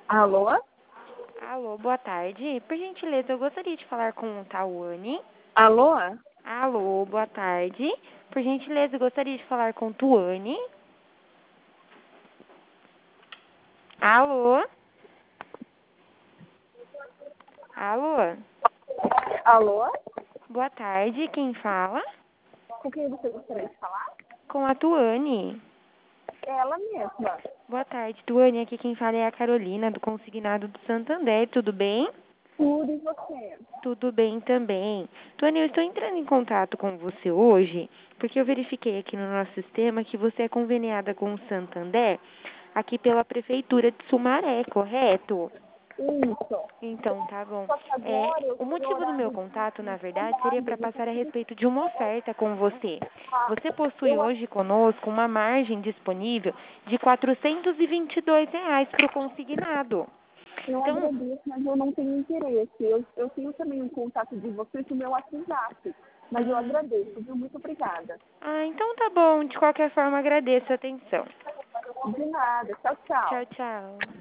Alô? Alô, boa tarde. Por gentileza, eu gostaria de falar com o Tawane. Alô? Alô, boa tarde. Por gentileza, eu gostaria de falar com Tuane. Alô? Alô? Alô? Boa tarde, quem fala? Com quem você gostaria de falar? Com a Tuane. Ela mesma. Boa tarde, Tuane. Aqui quem fala é a Carolina, do Consignado do Santander. Tudo bem? Tudo e você? Tudo bem também. Tuane, eu estou entrando em contato com você hoje porque eu verifiquei aqui no nosso sistema que você é conveniada com o Santander aqui pela Prefeitura de Sumaré, correto? Isso. Então, tá bom. Só que agora eu O tô no motivo do meu horário contato, na de verdade, seria trabalho. para Eu passar a preciso respeito de uma oferta com você. ficar. Você possui hoje conosco uma margem disponível de R$ 422 para o consignado. Eu Então, agradeço, mas eu não tenho interesse. Eu tenho também um contato de vocês no meu WhatsApp. Mas eu ah, agradeço, viu? Muito obrigada. então tá bom. De qualquer forma, agradeço a atenção. De nada. Tchau, Tchau, tchau. tchau.